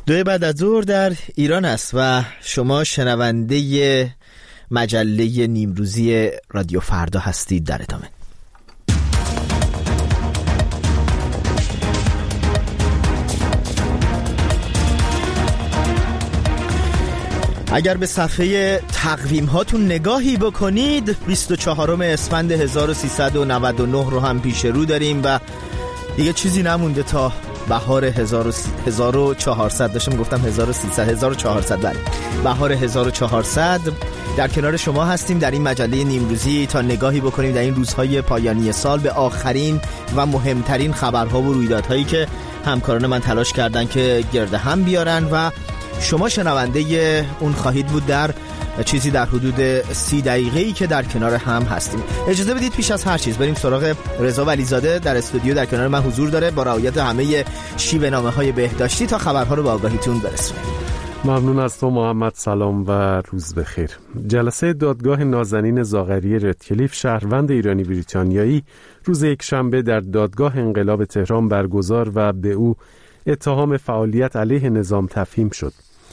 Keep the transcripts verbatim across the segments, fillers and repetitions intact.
دو بعد از ظهر در ایران است و شما شنونده مجله نیمروزی رادیو فردا هستید. در ادامه اگر به صفحه تقویم هاتون نگاهی بکنید، بیست و چهارم اسفند هزار و سیصد و نود و نه رو هم پیش رو داریم و دیگه چیزی نمونده تا بهار هزار و چهارصد. داشتم گفتم هزار و سیصد، هزار و چهارصد. بله، بهار هزار و چهارصد. در کنار شما هستیم در این مجله نیمروزی تا نگاهی بکنیم در این روزهای پایانی سال به آخرین و مهمترین خبرها و رویدادهایی که همکاران من تلاش کردن که گرد هم بیارن و شما شنونده اون خواهید بود در چیزی در حدود سی دقیقه‌ای که در کنار هم هستیم. اجازه بدید پیش از هر چیز بریم سراغ رضا ولیزاده. در استودیو در کنار من حضور داره با رعایت همه شیوه‌نامه‌های بهداشتی تا خبرها رو به آگاهیتون برسونه. ممنون از تو محمد. سلام و روز بخیر. جلسه دادگاه نازنین زاغری ردکلیف شهروند ایرانی بریتانیایی روز یکشنبه در دادگاه انقلاب تهران برگزار و به او اتهام فعالیت علیه نظام تفهیم شد.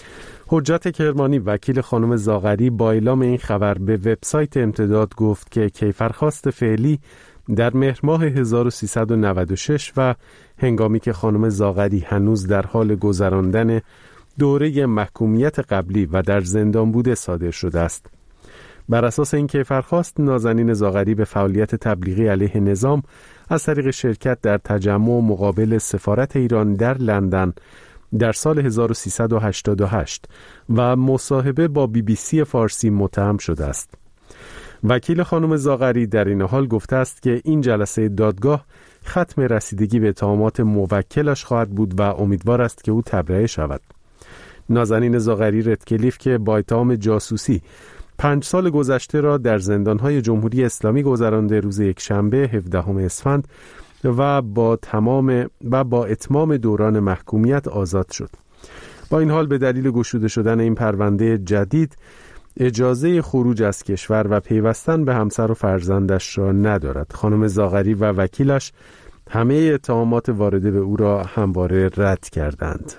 حجت کرمانی وکیل خانم زاغری با اعلام این خبر به وبسایت امتداد گفت که کیفرخواست فعلی در مهر ماه هزار و سیصد و نود و شش و هنگامی که خانم زاغری هنوز در حال گذراندن دوره محکومیت قبلی و در زندان بوده صادر شده است. بر اساس این کیفرخواست نازنین زاغری به فعالیت تبلیغی علیه نظام از طریق شرکت در تجمع مقابل سفارت ایران در لندن در سال هزار و سیصد و هشتاد و هشت و مصاحبه با بی بی سی فارسی متهم شده است. وکیل خانم زاغری در این حال گفته است که این جلسه دادگاه ختم رسیدگی به اتهامات موکلش خواهد بود و امیدوار است که او تبرئه شود. نازنین زاغری ردکلیف که با اتهام جاسوسی پنج سال گذشته را در زندانهای جمهوری اسلامی گذرانده، روز یکشنبه هفدهم اسفند و با تمام و با اتمام دوران محکومیت آزاد شد. با این حال به دلیل گشوده شدن این پرونده جدید اجازه خروج از کشور و پیوستن به همسر و فرزندش را ندارد. خانم زاغری و وکیلش همه اتهامات وارده به او را همواره رد کردند.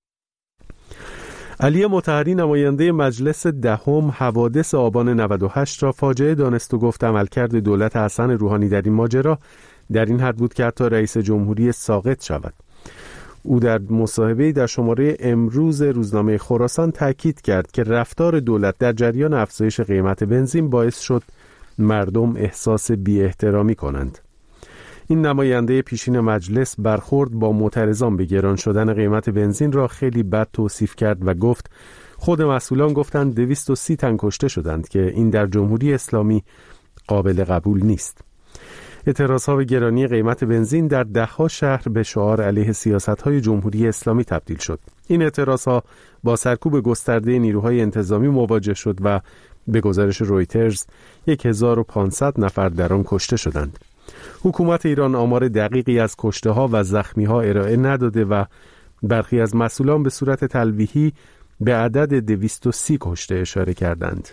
علی مطهری نماینده مجلس دهم حوادث آبان نود و هشت را فاجعه دانست و گفت عملکرد دولت حسن روحانی در این ماجرا در این حد بود که حتی رئیس جمهوری ساقط شود. او در مصاحبه‌ای در شماره امروز روزنامه خراسان تاکید کرد که رفتار دولت در جریان افزایش قیمت بنزین باعث شد مردم احساس بی احترامی کنند. این نماینده پیشین مجلس برخورد با معترضان به گران شدن قیمت بنزین را خیلی بد توصیف کرد و گفت خود مسئولان گفتند دویست و سی تن کشته شدند که این در جمهوری اسلامی قابل قبول نیست. اعتراضها به گرانی قیمت بنزین در ده‌ها شهر به شعار علیه سیاست‌های جمهوری اسلامی تبدیل شد. این اعتراضها با سرکوب گسترده نیروهای انتظامی مواجه شد و به گزارش رویترز هزار و پانصد نفر در آن کشته شدند. حکومت ایران آمار دقیقی از کشته‌ها و زخمی‌ها ارائه نداده و برخی از مسئولان به صورت تلویحی به عدد دویست و سی کشته اشاره کردند.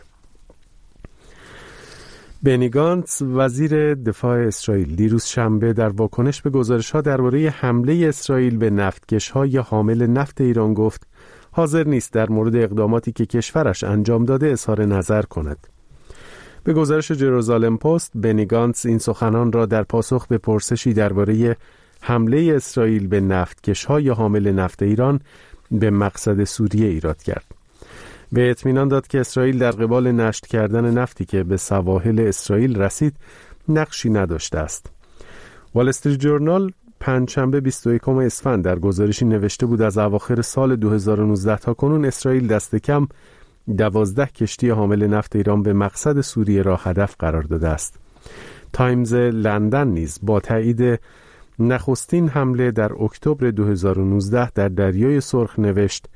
بنی گانتز وزیر دفاع اسرائیل دیروز شنبه در واکنش به گزارش‌ها درباره حمله اسرائیل به نفتکش‌های حامل نفت ایران گفت حاضر نیست در مورد اقداماتی که کشورش انجام داده اظهار نظر کند. به گزارش جروزالم پست، بنی گانتز این سخنان را در پاسخ به پرسشی درباره حمله اسرائیل به نفتکش‌های حامل نفت ایران به مقصد سوریه ایراد کرد. به اطمینان داد که اسرائیل در قبال نشت کردن نفتی که به سواحل اسرائیل رسید نقشی نداشته است. وال استریت جورنال پنجشنبه بیست و یکم اسفند در گزارشی نوشته بود از اواخر سال دو هزار و نوزده تا کنون اسرائیل دست کم دوازده کشتی حامل نفت ایران به مقصد سوریه را هدف قرار داده است. تایمز لندن نیز با تایید نخستین حمله در اکتبر دو هزار و نوزده در دریای سرخ نوشت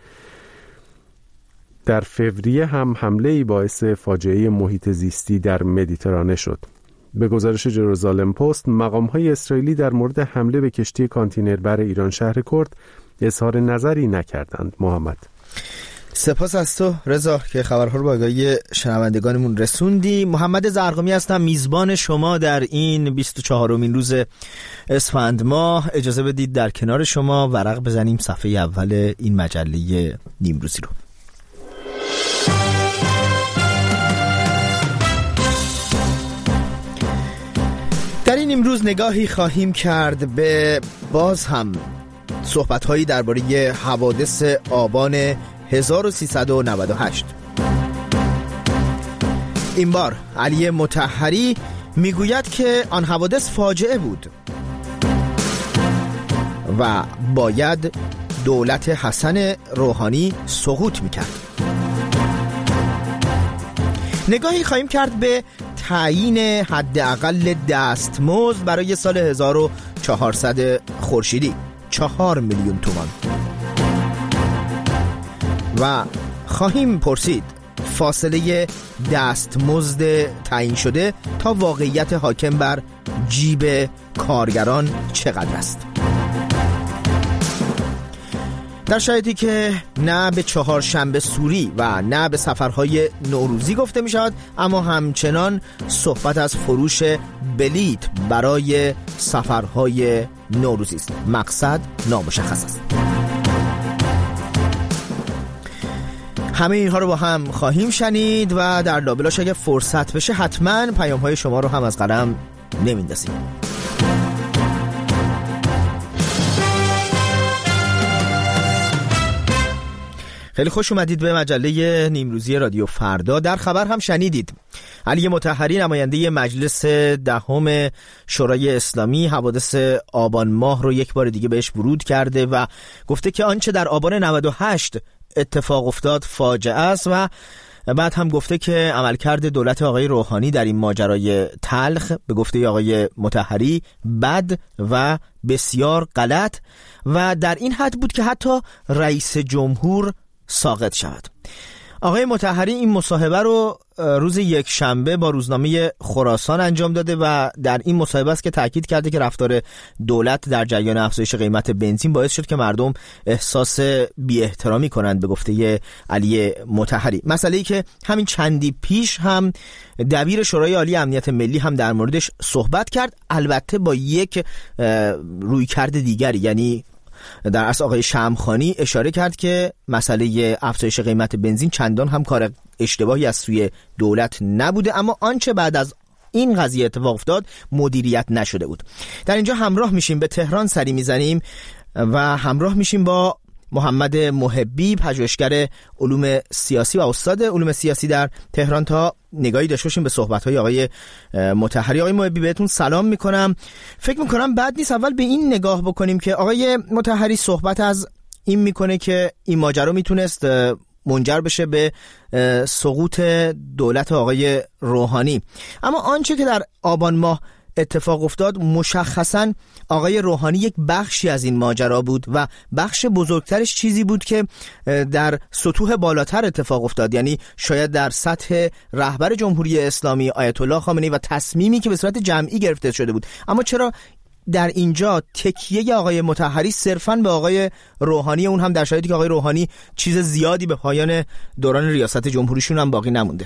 در فوریه هم حمله‌ای باعث فاجعه محیط زیستی در مدیترانه شد. به گزارش جروزالم پست، مقام‌های اسرائیلی در مورد حمله به کشتی کانتینربر ایران شهر کرد اظهار نظری نکردند. محمد سپاس از تو رضا که خبرها رو با آگاهی شنوندگانمون رسوندی. محمد زرقامی هستم، میزبان شما در این بیست و چهارمین روز اسفند ماه. اجازه بدید در کنار شما ورق بزنیم صفحه اول این مجله نیمروزی رو. در این امروز نگاهی خواهیم کرد به باز هم صحبت‌هایی درباره حوادث آبان هزار و سیصد و نود و هشت. این بار علی مطهری میگوید که آن حوادث فاجعه بود و باید دولت حسن روحانی سقوط میکرد. نگاهی خواهیم کرد به تعیین حداقل دستمزد برای سال هزار و چهارصد خورشیدی، چهار میلیون تومان. و خواهیم پرسید فاصله دستمزد تعیین شده تا واقعیت حاکم بر جیب کارگران چقدر است؟ در شرایطی که نه به چهارشنبه سوری و نه به سفرهای نوروزی گفته می شود، اما همچنان صحبت از فروش بلیت برای سفرهای نوروزی است. مقصد نامشخص است. همه اینها رو با هم خواهیم شنید و در لابلاش اگه فرصت بشه حتما پیام های شما رو هم از قلم نمیندازیم. خیلی خوش اومدید به مجله نیمروزی رادیو فردا. در خبر هم شنیدید علی مطهری نماینده مجلس دهم شورای اسلامی حوادث آبان ماه رو یک بار دیگه بهش ورود کرده و گفته که آنچه در آبان نود و هشت اتفاق افتاد فاجعه است و بعد هم گفته که عملکرد دولت آقای روحانی در این ماجرای تلخ به گفته آقای مطهری بد و بسیار غلط و در این حد بود که حتی رئیس جمهور ساقط شود. آقای مطهری این مصاحبه رو روز یک شنبه با روزنامه خراسان انجام داده و در این مصاحبه است که تاکید کرده که رفتار دولت در جریان افزایش قیمت بنزین باعث شد که مردم احساس بی احترامی کنند به گفته علی مطهری. مسئله‌ای که همین چندی پیش هم دبیر شورای عالی امنیت ملی هم در موردش صحبت کرد، البته با یک رویکرد دیگری. یعنی در اصل آقای شمخانی اشاره کرد که مسئله افزایش قیمت بنزین چندان هم کار اشتباهی از سوی دولت نبوده، اما آنچه بعد از این قضیه اتفاق افتاد مدیریت نشده بود. در اینجا همراه میشیم، به تهران سری میزنیم و همراه میشیم با محمد محبی، پژوهشگر علوم سیاسی و استاد علوم سیاسی در تهران، تا نگاهی داشته باشیم به صحبت‌های آقای مطهری. آقای محبی بهتون سلام میکنم. فکر میکنم بد نیست اول به این نگاه بکنیم که آقای مطهری صحبت از این میکنه که این ماجرا میتونست منجر بشه به سقوط دولت آقای روحانی، اما آنچه که در آبان ماه اتفاق افتاد مشخصاً آقای روحانی یک بخشی از این ماجرا بود و بخش بزرگترش چیزی بود که در سطوح بالاتر اتفاق افتاد، یعنی شاید در سطح رهبر جمهوری اسلامی آیت الله خامنه‌ای و تصمیمی که به صورت جمعی گرفته شده بود. اما چرا در اینجا تکیه آقای مطهری صرفاً به آقای روحانی، اون هم در شرایطی که آقای روحانی چیز زیادی به پایان دوران ریاست جمهوریشون هم باقی نمونده؟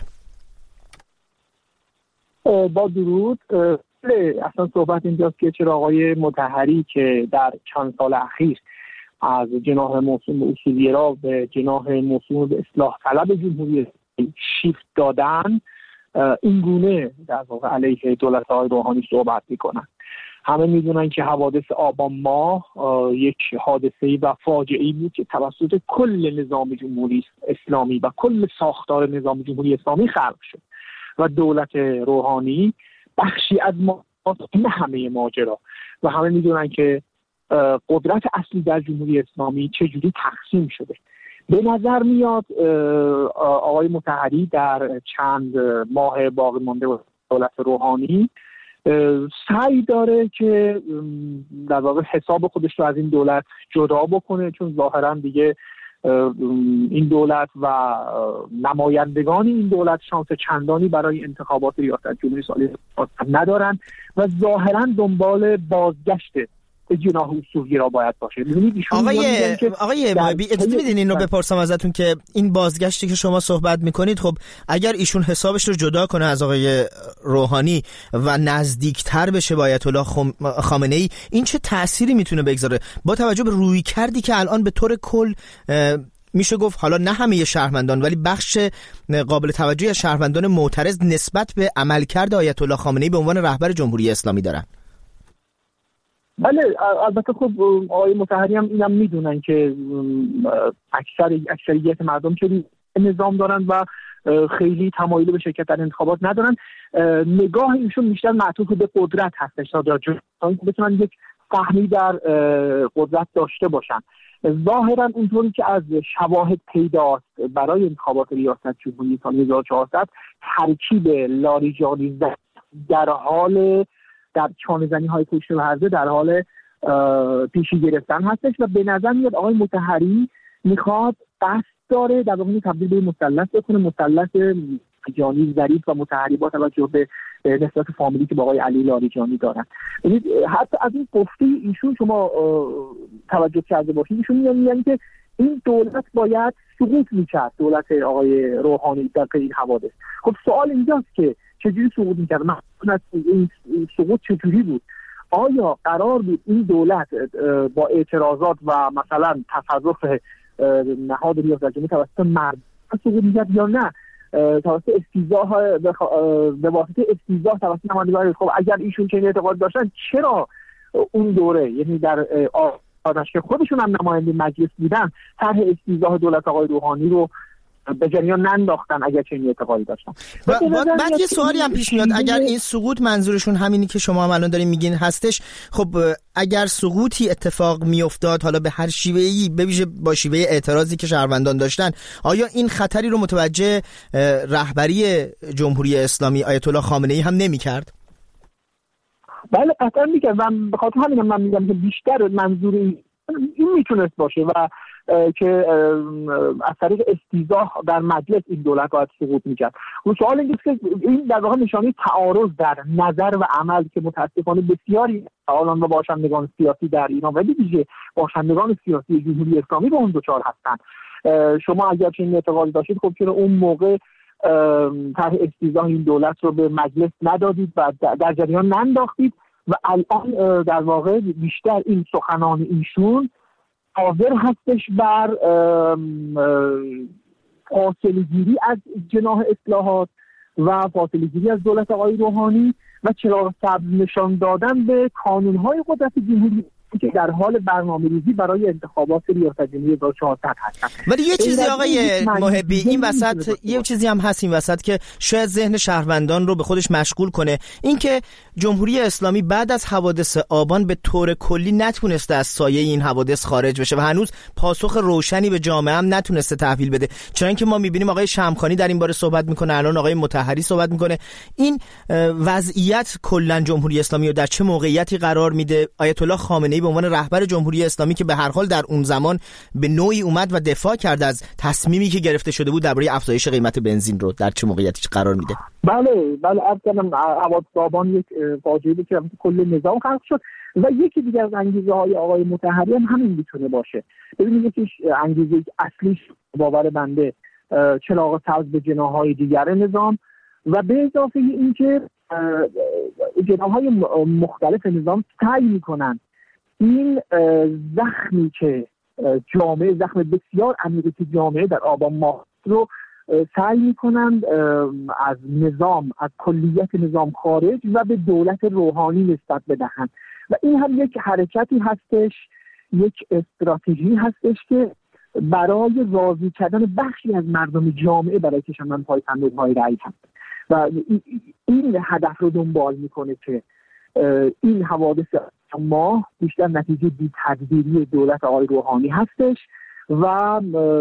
با درود. اصلا صحبت اینجاست که چرا آقای مطهری که در چند سال اخیر از جناح موسوم به اصولگرا به جناح موسوم به اصلاح طلب جمهوری شیفت دادن، این گونه در واقع علیه دولت آقای روحانی صحبت میکنن. همه میدونن که حوادث آبان ماه یک حادثه‌ای و فاجعه‌ای بود که توسط کل نظام جمهوری اسلامی و کل ساختار نظام جمهوری اسلامی خلق شد و دولت روحانی بخشی از ما، نه همه ماجرا، و همه میدونن که قدرت اصلی در جمهوری اسلامی چجوری تقسیم شده. به نظر میاد آقای مطهری در چند ماه باقی مانده دولت روحانی سعی داره که در واقع حساب خودش رو از این دولت جدا بکنه، چون ظاهرا دیگه این دولت و نمایندگان این دولت شانس چندانی برای انتخابات ریاست جمهوری سال ندارن و ظاهرا دنبال بازگشت به جناح اصولگرا باید باشه. آقای آقای محبی اجازه میدین این رو بپرسم ازتون که این بازگشتی که شما صحبت میکنید، خب اگر ایشون حسابش رو جدا کنه از آقای روحانی و نزدیکتر بشه با آیت الله خامنه ای، این چه تأثیری میتونه بگذاره با توجه به روی کردی که الان به طور کل میشه گفت، حالا نه همه شهروندان ولی بخش قابل توجهی از شهروندان معترض نسبت به عملکرد آیت الله خامنه ای به عنوان رهبر جمهوری اسلامی دارن؟ بله البته خب آقای مطهری هم اینم میدونن که اکثر اکثریت مردم که نظام دارن و خیلی تمایلی به شرکت در انتخابات ندارن. نگاه ایشون بیشتر معطوف به قدرت هستش تا بتونن یک فهمی در قدرت داشته باشن. ظاهرا اونطوری که از شواهد پیداست برای انتخابات ریاست جمهوری سال هزار و چهارصد ترکیب لاریجانی در حال در چانه زنی های پشت و هرزه در حال پیشی گرفتن هستش و به نظر میاد آقای مطهری میخواد قصد داره در واقع تبدیل به مثلث بکنه، مثلث جانی ظریف و مطهری با توجه به نسبت فامیلی که با آقای علی لاریجانی دارن. ببینید حتی از این گفته ایشون شما توجه کرده باشید، ایشون میگن که این دولت باید سقوط میکرد، دولت آقای روحانی در این حوادث. خب سوال اینجاست که چجوری سقوط میکرد؟ مثلا این سقوط چجوری بود؟ آیا قرار بود این دولت با اعتراضات و مثلا تصرف نهاد ریاست جمهوری توسط مردم سقوط میکرد یا نه توسط استیضاح به واسطه استیضاح توسط نمایندگان؟ خب اگر ایشون چنین اعتقاد داشتن چرا اون دوره، یعنی در آتش که خودشون هم نماینده مجلس بودن، طرح استیضاح دولت آقای روحانی رو به جریان ننداختن اگر چنین اعتقادی داشتن؟ و بعد یه سوالی هم پیش میاد، اگر این سقوط منظورشون همینی که شما هم الان دارین میگین هستش، خب اگر سقوطی اتفاق میافتاد حالا به هر شیوهی، به ویژه با شیوه اعتراضی که شهروندان داشتن، آیا این خطری رو متوجه رهبری جمهوری اسلامی آیت الله خامنه ای هم نمی‌کرد؟ بله قطعا می‌کرد و به خاطر همین من میگم که بیشتر منظور این میتونست باشه و که از طریق استیضاح در مجلس این دولت باید سقوط میکرد. و سوال اینجاست که این در واقع نشانه تعارض در نظر و عمل که متاسفانه بسیاری فعالان و باشندگان سیاسی در ایران و به ویژه باشندگان سیاسی جمهوری اسلامی به اون دچار هستند. شما اگر چنین اعتقادی داشتید خب چرا اون موقع طرح استیضاح این دولت رو به مجلس ندادید و در جریان ننداختید و الان در واقع بیشتر این سخنان ایشون حاضر هستش بر فاصله گیری از جناح اصلاحات و فاصله گیری از دولت آقای روحانی و چراغ سبز نشان دادن به کانون‌های قدرت جمهوری که در حال برنامه‌ریزی برای انتخابات ریاست جمهوری هزار و چهارصد هستن. ولی یه چیزی آقای محبی این وسط یه چیزی هم هست این وسط که شاید ذهن شهروندان رو به خودش مشغول کنه، این که جمهوری اسلامی بعد از حوادث آبان به طور کلی نتونسته از سایه این حوادث خارج بشه و هنوز پاسخ روشنی به جامعه هم نتونسته تحویل بده. چون اینکه ما می‌بینیم آقای شمخانی در این باره صحبت میکنه، الان آقای مطهری صحبت میکنه. این وضعیت کلا جمهوری اسلامی رو در چه موقعیتی قرار میده؟ آیت الله خامنه ای به عنوان رهبر جمهوری اسلامی که به هر حال در اون زمان به نوعی اومد و دفاع کرد از تصمیمی که گرفته شده بود درباره افزایش قیمت بنزین، رو در چه موقعیتی قرار میده؟ بله بله اصلا حوادث آبان یک فاجعه بود که کل نظام خراب شد و یکی دیگر از انگیزه های آقای مطهری هم همین میتونه باشه. ببینید یکیش انگیزه اصلیش باور بنده چراغ سبز به جناح‌های دیگر نظام و به اضافه اینکه جناح‌های مختلف نظام سعی میکنن این زخمی که جامعه زخم بسیار عمیقی که جامعه در آبان ماه رو سعی میکنند از نظام از کلیت نظام خارج و به دولت روحانی نسبت بدهند و این هم یک حرکتی هستش، یک استراتژی هستش که برای راضی کردن بخشی از مردم جامعه برای کشاندن پای صندوق‌های رأی هست و این هدف رو دنبال میکنه که این حوادث ما بیشتر نتیجه بی تدبیری دولت آقای روحانی هستش و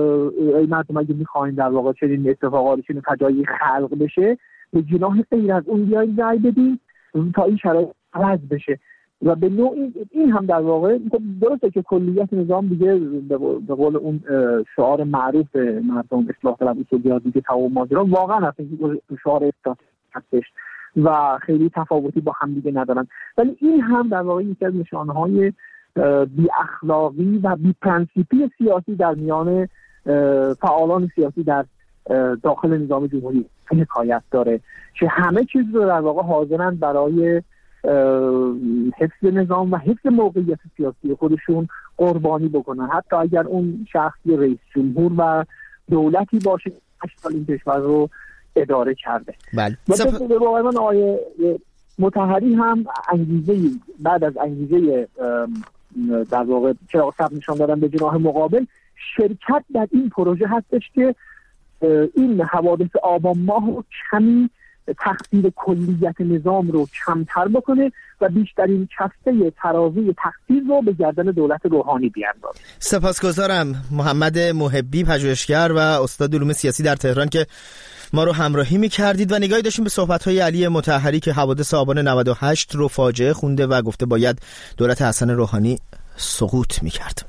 مردم اگه میخواین در واقع چنین اتفاقاتی چنین فجایعی خلق بشه به جناح غیر از اون بیایید رأی بدین تا این شرایط عوض بشه و به نوعی این هم در واقع درسته که کلیت نظام دیگه به قول اون شعار معروف مردم اصلاح طلب اصولگرا دیگه تمام ماجرا واقعا هست شعار استراتژی هستش و خیلی تفاوتی با هم دیگه ندارن، ولی این هم در واقع یکی از نشانه‌های بی اخلاقی و بی پرنسیپی سیاسی در میان فعالان سیاسی در داخل نظام جمهوری حکایت داره که همه چیز رو در واقع حاضرن برای حفظ نظام و حفظ موقعیت سیاسی خودشون قربانی بکنن، حتی اگر اون شخصی رئیس جمهور و دولتی باشه هشت سال این کشور رو اداره کرده. بله. مثلا به واقع من آیه مطهری هم انگیزه بعد از انگیزه در واقع چراغ سبز نشان دادن به جناح مقابل شرکت در این پروژه هستش که این حوادث آبان ماه رو کمی تقصیر کلیت نظام رو کمتر بکنه و بیشترین کفته ترازوی تقصیر رو به گردن دولت روحانی بیاندازه. سپاسگزارم محمد محبی، پژوهشگر و استاد علوم سیاسی در تهران که ما رو همراهی می‌کردید و نگاهی داشتیم به صحبت‌های علی مطهری که حوادث آبان نود و هشت رو فاجعه خونده و گفته باید دولت حسن روحانی سقوط می‌کرد.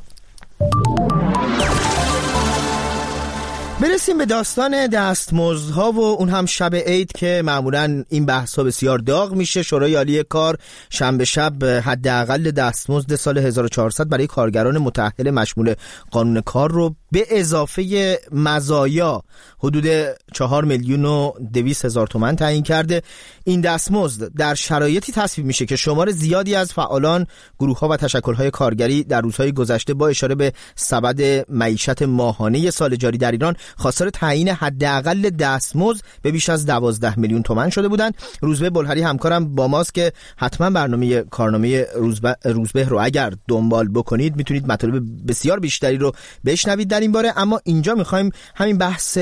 برسیم به داستان دستمزدها و اون هم شب عید که معمولاً این بحث‌ها بسیار داغ میشه. شورای عالی کار شنبه شب حداقل دستمزد سال هزار و چهارصد برای کارگران متأهل مشمول قانون کار رو به اضافه مزایا حدود چهار میلیون و دویست هزار تومان تعیین کرده. این دستمزد در شرایطی تصویب میشه که شمار زیادی از فعالان، گروه‌ها و تشکل‌های کارگری در روزهای گذشته با اشاره به سبد معیشت ماهانه سال جاری در ایران خواستار تعیین حداقل دستمزد به بیش از دوازده میلیون تومان شده بودند. روزبه بلهری همکارم با ماست که حتما برنامه کارنامه روزبه, روزبه رو اگر دنبال بکنید میتونید مطالب بسیار بیشتری رو بشنوید در این باره. اما اینجا میخوایم همین بحث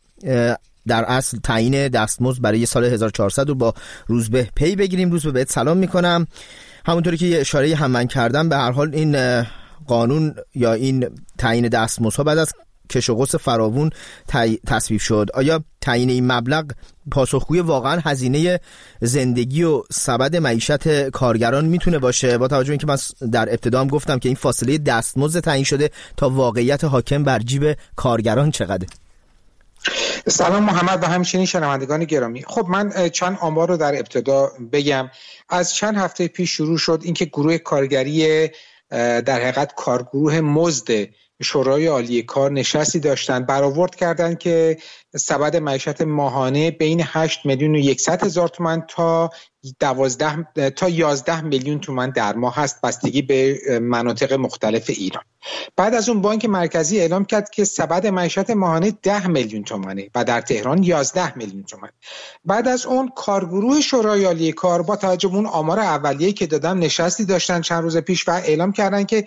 در اصل تعیین دستمزد برای سال هزار و چهارصد رو با روزبه پی بگیریم. روزبه بهت سلام میکنم. همونطوری که یه اشاره هم من کردم به هر حال این قانون یا این تعیین دستمزدها بعد از کش و قوس فراوون تصویب شد. آیا تعیین این مبلغ پاسخگوی واقعا هزینه زندگی و سبد معیشت کارگران میتونه باشه، با توجه به اینکه من در ابتدا هم گفتم که این فاصله دستمزد تعیین شده تا واقعیت حاکم بر جیب کارگران چقدره؟ سلام محمد و همچنین شنوندگان گرامی. خب من چند آمار رو در ابتدا بگم. از چند هفته پیش شروع شد اینکه گروه کارگری در حقیقت کارگروه مزد شورای عالی کار نشستی داشتن، برآورد کردن که سبد معیشت ماهانه بین هشت میلیون و صد هزار تومان تا دوازده تا یازده میلیون تومان در ماه هست، بستگی به مناطق مختلف ایران. بعد از اون بانک مرکزی اعلام کرد که سبد معیشت ماهانه ده میلیون تومانه و در تهران یازده میلیون تومان. بعد از اون کارگروه شورای عالی کار با توجه به اون آمار اولیه‌ای که دادم نشستی داشتن چند روز پیش و اعلام کردن که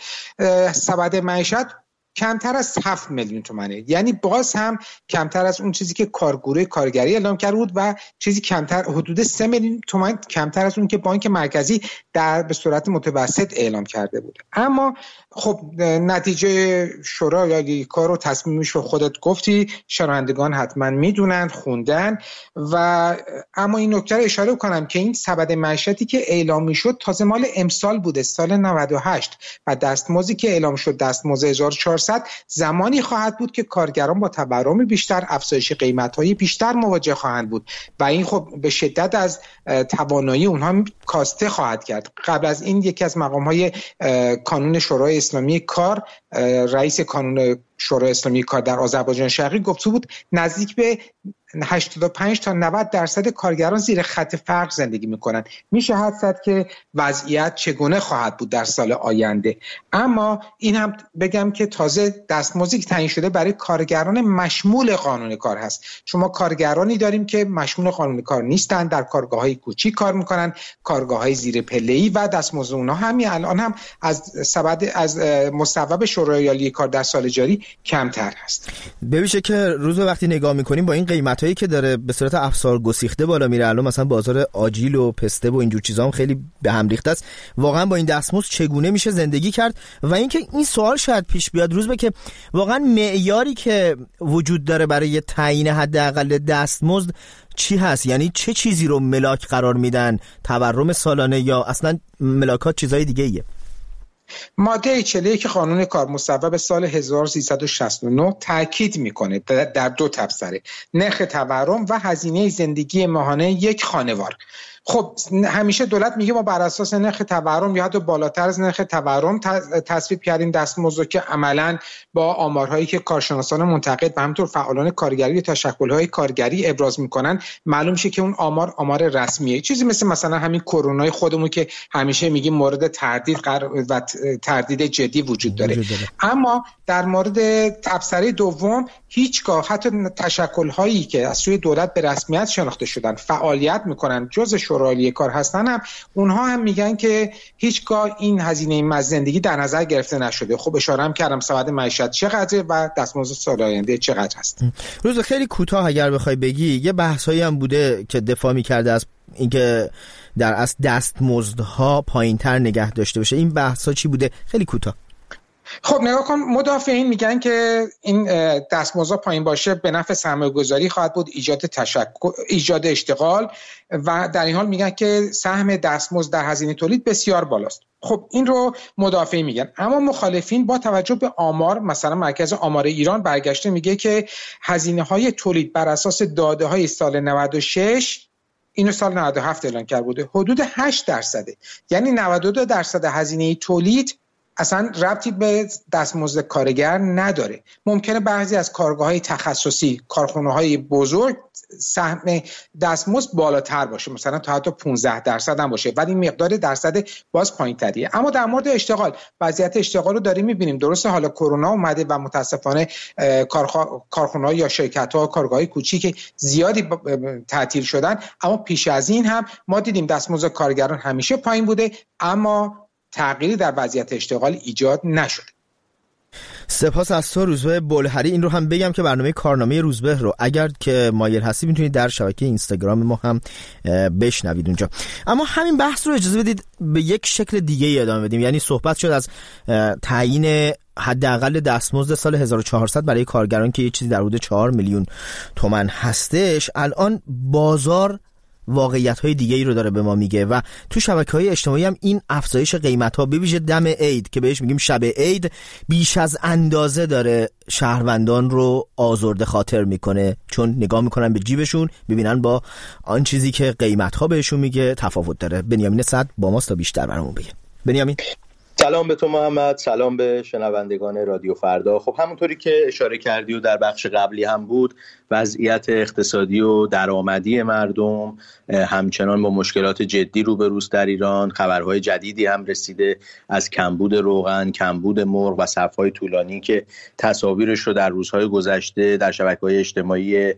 سبد معیشت کمتر از هفت میلیون تومانه، یعنی باز هم کمتر از اون چیزی که کارگروه کارگری اعلام کرده بود و چیزی کمتر حدود سه میلیون تومان کمتر از اون که بانک مرکزی در به صورت متوسط اعلام کرده بود. اما خب نتیجه شورای عالی کار و تصمیمش رو خودت گفتی، شنوندگان حتما میدونن، خوندن. و اما این نکته رو اشاره کنم که این سبد معیشتی که اعلام میشد تازه مال امسال بوده، سال نود و هشت، و دستمزدی که اعلام شد دستمزد هزار و چهارصد زمانی خواهد بود که کارگران با تورم بیشتر، افزایش قیمت‌های بیشتر مواجه خواهند بود و این خب به شدت از توانایی اونها کاسته خواهد کرد. قبل از این یکی از مقام‌های کانون شورای اسلامی کار، رئیس کانون شورای اسلامی کار در آذربایجان شرقی گفته بود نزدیک به هشتاد و پنج تا نود درصد کارگران زیر خط فقر زندگی میکنن. میشه حدس زد که وضعیت چگونه خواهد بود در سال آینده. اما این هم بگم که تازه دستمزدی که تعیین شده برای کارگران مشمول قانون کار هست. شما کارگرانی داریم که مشمول قانون کار نیستن، در کارگاه‌های کوچیک کار میکنن، کارگاه‌های زیر پله‌ای، و دستمزد اونها همین الان هم از سبد از مصوب شورای عالی کار در سال جاری کمتر هست. ببیشه که روز به وقتی نگاه میکنیم با این قیمتایی که داره به صورت افسار گسیخته بالا میره، الان مثلا بازار آجیل و پسته و اینجور چیزا هم خیلی به هم ریخته است، واقعا با این دستمزد چگونه میشه زندگی کرد؟ و اینکه این سوال شاید پیش بیاد روز به که واقعا معیاری که وجود داره برای تعیین حداقل دستمزد چی هست؟ یعنی چه چیزی رو ملاک قرار میدن؟ تورم سالانه یا اصلا ملاکات چیزای دیگه ایه؟ ماده چهل و یک قانون کار مصوب سال هزار و سیصد و شصت و نه تاکید میکنه در دو تبصره: نرخ تورم و هزینه زندگی ماهانه یک خانوار. خب همیشه دولت میگه ما بر اساس نرخ تورم یا حتی بالاتر از نرخ تورم تصویب کردیم دستمزد که عملاً با آمارهایی که کارشناسان منتقد و همینطور فعالان کارگری و تشکل‌های کارگری ابراز میکنن معلوم میشه که اون آمار آمار رسمیه. چیزی مثل مثلا همین کرونای خودمون که همیشه میگیم مورد تردید و تردید جدی وجود داره. اما در مورد تبصره دوم هیچگاه حتی تشکل‌هایی که از سوی دولت به رسمیت شناخته شدن فعالیت میکنن جز شورای کار هستن هم اونها هم میگن که هیچگاه این هزینه زندگی در نظر گرفته نشده. خب اشاره هم کردم سبد معیشت چقدره و دستمزد سال آینده چقدر هست. روز خیلی کوتاه اگر بخوای بگی یه بحثایی هم بوده که دفاع میکرده از اینکه در اصل دستمزدها پایین‌تر نگه داشته بشه. این بحثا چی بوده؟ خیلی کوتاه. خب نگاه کن، مدافعین میگن که این دستمزد پایین باشه به نفع سرمایه‌گذاری خواهد بود، ایجاد تشکل، ایجاد اشتغال و در این حال میگن که سهم دستمزد در هزینه تولید بسیار بالاست. خب این رو مدافعین میگن، اما مخالفین با توجه به آمار، مثلا مرکز آمار ایران برگشته میگه که هزینه‌های تولید بر اساس داده‌های سال نود و شش، اینو سال نود و هفت اعلام کرده بوده، حدود هشت درصده. یعنی نود و دو درصد هزینه تولید اصلا ربطی به دستمزد کارگر نداره. ممکنه بعضی از کارگاه‌های تخصصی، کارخانه‌های بزرگ سهم دستمزد بالاتر باشه، مثلا تا حتی پانزده درصد هم باشه، ولی مقدار درصد باز پایین‌تریه. اما در مورد اشتغال، وضعیت اشتغال رو داریم می‌بینیم. درسته حالا کرونا اومده و متاسفانه کارخانه‌ها یا شرکت‌ها، کارگاه‌های کوچیک زیادی تعطیل شدن، اما پیش از این هم ما دیدیم دستمزد کارگران همیشه پایین بوده، اما تغییری در وضعیت اشتغال ایجاد نشد. سپاس از تو روزبه بلهری. این رو هم بگم که برنامه کارنامه روزبه رو اگر که مایل هستی میتونید در شبکه اینستاگرام ما هم بشنوید اونجا. اما همین بحث رو اجازه بدید به یک شکل دیگه ادامه بدیم. یعنی صحبت شد از تعیین حداقل دستمزد سال هزار و چهارصد برای کارگران که یه چیزی در حدود چهار میلیون تومان هستش. الان بازار واقعیت‌های دیگه‌ای رو داره به ما میگه و تو شبکه‌های اجتماعی هم این افزایش قیمت‌ها به ویژه دم عید که بهش میگیم شب عید بیش از اندازه داره شهروندان رو آزرده خاطر میکنه، چون نگاه میکنن به جیبشون ببینن با آن چیزی که قیمت‌ها بهشون میگه تفاوت داره. بنیامین صد با ماست تا بیشتر برامون بگه. بنیامین سلام به تو محمد، سلام به شنوندگان رادیو فردا. خب همونطوری که اشاره کردی و در بخش قبلی هم بود، وضعیت اقتصادی و درآمدی مردم همچنان با مشکلات جدی روبروست در ایران. خبرهای جدیدی هم رسیده از کمبود روغن، کمبود مرغ و صف‌های طولانی که تصاویرش رو در روزهای گذشته در شبکه‌های اجتماعی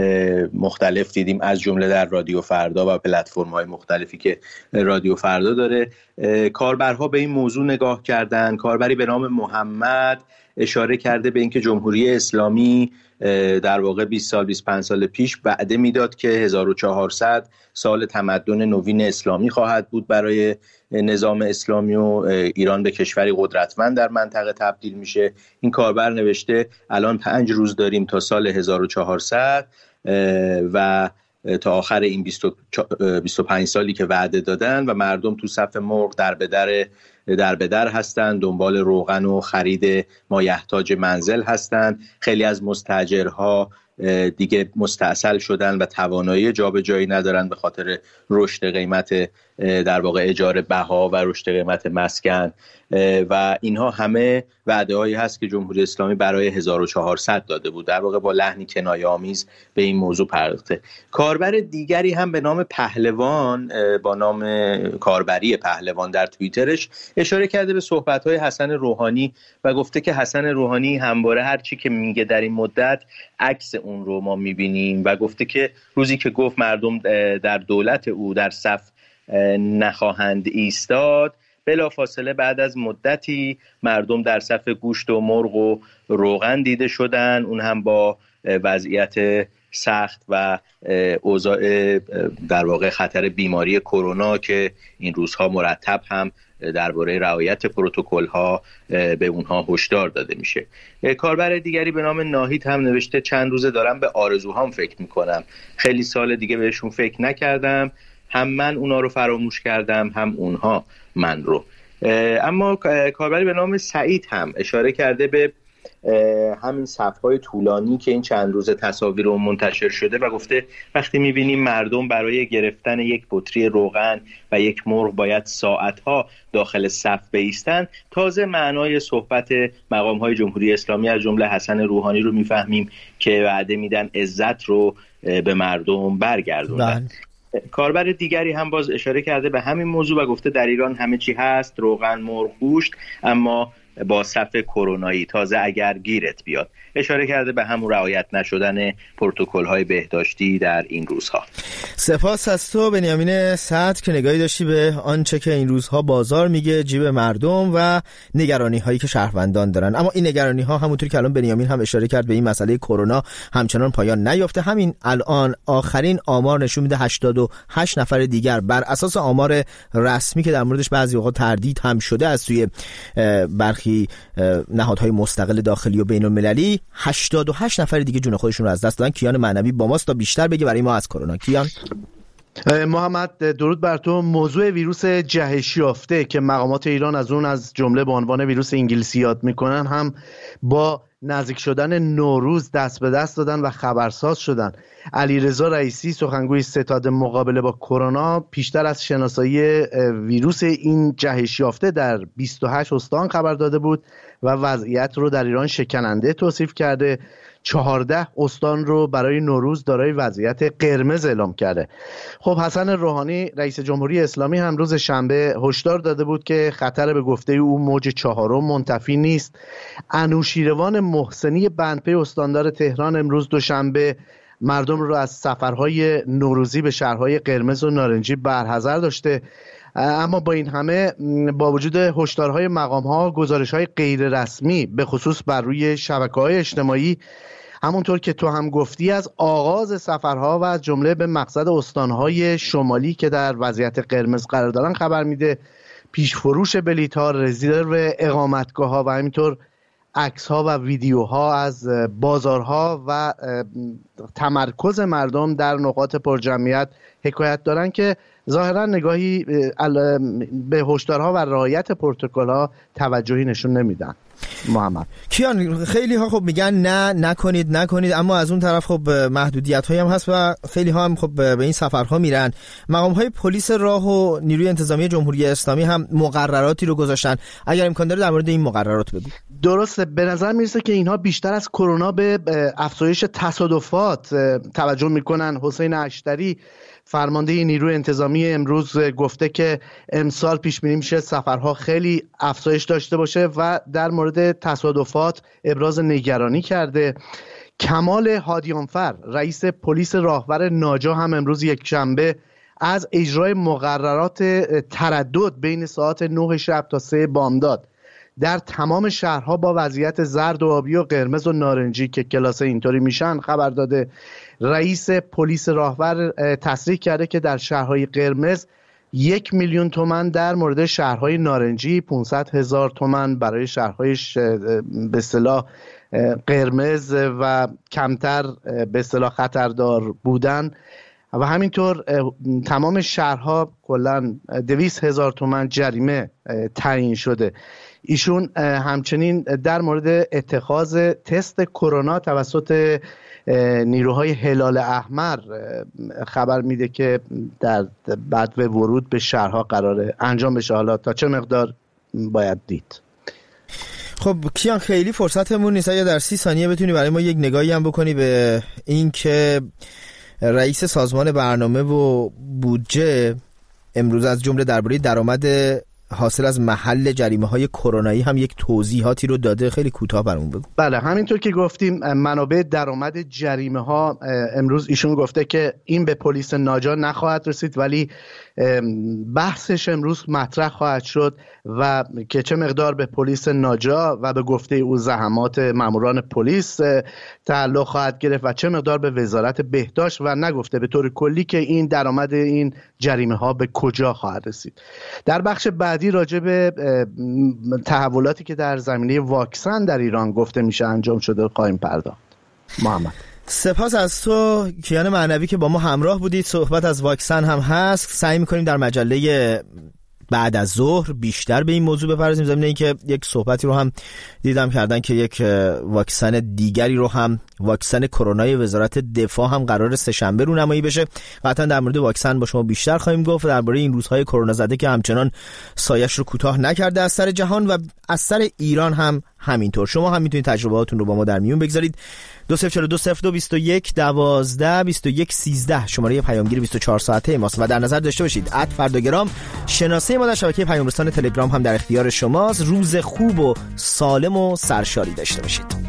مختلف دیدیم، از جمله در رادیو فردا و پلتفرم‌های مختلفی که رادیو فردا داره. کاربرها به این موضوع نگاه کردن. کاربری به نام محمد اشاره کرده به اینکه جمهوری اسلامی در واقع بیست سال بیست و پنج سال پیش وعده میداد که هزار و چهارصد سال تمدن نوین اسلامی خواهد بود برای نظام اسلامی و ایران به کشوری قدرتمند در منطقه تبدیل میشه. این کاربر نوشته الان پنج روز داریم تا سال هزار و چهارصد و تا آخر این بیست و پنج سالی که وعده دادن و مردم تو صف مرغ در بدر در بدر هستند، دنبال روغن و خرید مایحتاج منزل هستند. خیلی از مستاجرها دیگه مستعسل شدن و توانایی جابجایی ندارن به خاطر رشد قیمت در واقع اجاره بها و رشد قیمت مسکن و اینها همه وعده‌هایی هست که جمهوری اسلامی برای هزار و چهارصد داده بود. در واقع با لحنی کنایه‌آمیز به این موضوع پرداخته. کاربر دیگری هم به نام پهلوان، با نام کاربری پهلوان در توییترش اشاره کرده به صحبت‌های حسن روحانی و گفته که حسن روحانی همواره هر چی که میگه در این مدت عکس اون رو ما می‌بینیم و گفته که روزی که گفت مردم در دولت او در صف نخواهند ایستاد، بلافاصله بعد از مدتی مردم در صف گوشت و مرغ و روغن دیده شدن، اون هم با وضعیت سخت و اوضاع در واقع خطر بیماری کرونا که این روزها مرتب هم درباره رعایت پروتکل‌ها به اونها هشدار داده میشه. کاربر دیگری به نام ناهید هم نوشته چند روزه دارم به آرزوهام فکر میکنم، خیلی سال دیگه بهشون فکر نکردم، هم من اونا رو فراموش کردم هم اونها من رو. اما کاربری به نام سعید هم اشاره کرده به همین صف‌های طولانی که این چند روز تصاویر رو منتشر شده و گفته وقتی می‌بینیم مردم برای گرفتن یک بطری روغن و یک مرغ باید ساعت‌ها داخل صف بایستن، تازه معنای صحبت مقام‌های جمهوری اسلامی از جمله حسن روحانی رو می‌فهمیم که وعده میدن عزت رو به مردم برگردوندن. کاربر دیگری هم باز اشاره کرده به همین موضوع و گفته در ایران همه چی هست، روغن، مرغ، گوشت، اما با صف کرونایی، تازه اگر گیرت بیاد. اشاره کرده به همون رعایت نشدن پروتکل‌های بهداشتی در این روزها. سپاس از تو بنیامین سعد که نگاهی داشتی به آنچه که این روزها بازار میگه، جیب مردم و نگرانی هایی که شهروندان دارن. اما این نگرانی ها همونطور که الان بنیامین هم اشاره کرد به این مسئله کرونا همچنان پایان نیافته. همین الان آخرین آمار نشون میده هشتاد و هشت نفر دیگر بر اساس آمار رسمی که در موردش بعضی اوقات تردید هم شده از سوی برخی نهادهای مستقل داخلی و بین المللی، هشتاد و هشت نفر دیگه جون خودشون رو از دست دادن. کیان معنوی با ماست تا بیشتر بگه برای ما از کرونا. کیان. محمد درود بر تو. موضوع ویروس جهش یافته که مقامات ایران از اون از جمله به عنوان ویروس انگلیسی یاد میکنن هم با نزدیک شدن نوروز دست به دست دادن و خبرساز شدن. علیرضا رئیسی سخنگوی ستاد مقابله با کرونا پیشتر از شناسایی ویروس این جهش یافته در بیست و هشت استان خبر داده بود و وضعیت رو در ایران شکننده توصیف کرده. چهارده استان رو برای نوروز دارای وضعیت قرمز اعلام کرده. خب حسن روحانی رئیس جمهوری اسلامی هم روز شنبه هشدار داده بود که خطر به گفته او موج چهارم منتفی نیست. انوشیروان محسنی بندپی استاندار تهران امروز دوشنبه مردم رو از سفرهای نوروزی به شهرهای قرمز و نارنجی برحذر داشته. اما با این همه با وجود هشدارهای مقام‌ها، گزارش‌های غیر رسمی به خصوص بر روی شبکه‌های اجتماعی، همونطور که تو هم گفتی، از آغاز سفرها و از جمله به مقصد استان‌های شمالی که در وضعیت قرمز قرار دارن خبر میده. پیش فروش بلیط‌ها، رزرو اقامتگاه‌ها و همینطور عکس‌ها و ویدیوها از بازارها و تمرکز مردم در نقاط پرجمعیت حکایت دارن که ظاهرا نگاهی به هشدارها و رعایت پروتکل‌ها توجهی نشون نمیدن. محمد کیان، خیلی ها خب میگن نه نکنید نکنید، اما از اون طرف خب محدودیت هایی هم هست و خیلی ها هم خب به این سفرها میرن. مقام های پلیس راه و نیروی انتظامی جمهوری اسلامی هم مقرراتی رو گذاشتن. اگر امکان داره در مورد این مقررات بگو. درسته، به نظر میرسه که اینها بیشتر از کرونا به افزایش تصادفات توجه میکنن. حسین اشتری فرمانده نیروی انتظامی امروز گفته که امسال پیش بینی میشه سفرها خیلی افزایش داشته باشه و در مورد تصادفات ابراز نگرانی کرده. کمال هادیانفر رئیس پلیس راهور ناجا هم امروز یک شنبه از اجرای مقررات تردد بین ساعت نه شب تا سه بامداد در تمام شهرها با وضعیت زرد و آبی و قرمز و نارنجی که کلاس اینطوری میشن خبر داده. رئیس پلیس راهور تصریح کرده که در شهرهای قرمز یک میلیون تومان در مورد شهرهای نارنجی، پانصد هزار تومان برای شهرهای به اصطلاح قرمز و کمتر به اصطلاح خطردار بودن و همینطور تمام شهرها کلاً دویست هزار تومان جریمه تعیین شده. ایشون همچنین در مورد اتخاذ تست کرونا توسط نیروهای هلال احمر خبر میده که در بعد و ورود به شهرها قراره انجام بشه. حالا تا چه مقدار باید دید. خب کیان، خیلی فرصتمون نیست، اگه در سی ثانیه بتونی برای ما یک نگاهی هم بکنی به این که رئیس سازمان برنامه و بودجه امروز از جمله درباره درآمد حاصل از محل جریمه های کرونایی هم یک توضیحاتی رو داده. خیلی کوتاه برامون بگو. بله، همینطور که گفتیم منابع درآمد جریمه ها امروز ایشون گفته که این به پلیس ناجا نخواهد رسید، ولی بحثش امروز مطرح خواهد شد و که چه مقدار به پلیس ناجا و به گفته او زحمات ماموران پلیس تعلق خواهد گرفت و چه مقدار به وزارت بهداشت و نگفته به طور کلی که این درآمد این جریمه ها به کجا خواهد رسید. در بخش بعدی راجع به تحولاتی که در زمینه واکسن در ایران گفته میشه انجام شده خواهیم پرداخت. محمد سپاس از تو کیان معنوی که با ما همراه بودید. صحبت از واکسن هم هست، سعی میکنیم در مجله بعد از ظهر بیشتر به این موضوع بپردازیم، زمینه این که یک صحبتی رو هم دیدم کردن که یک واکسن دیگری رو هم، واکسن کرونای وزارت دفاع هم قرار سه شنبه رونمایی بشه. قطعا در مورد واکسن با شما بیشتر خواهیم گفت، درباره این روزهای کرونا زده که همچنان سایش رو کوتاه نکرده از سر جهان و از سر ایران هم همینطور. شما هم میتونید تجربهاتون رو با ما در میون بگذارید. دو صفر چهار دو صفر دو بیست و یک دوازده بیست و یک سیزده شماره پیامگیر بیست و چهار ساعته ماست و در نظر داشته باشید ات فرداگرام شناسه ما در شبکه پیام رسان تلگرام هم در اختیار شماست. روز خوب و سالم و سرشاری داشته باشید.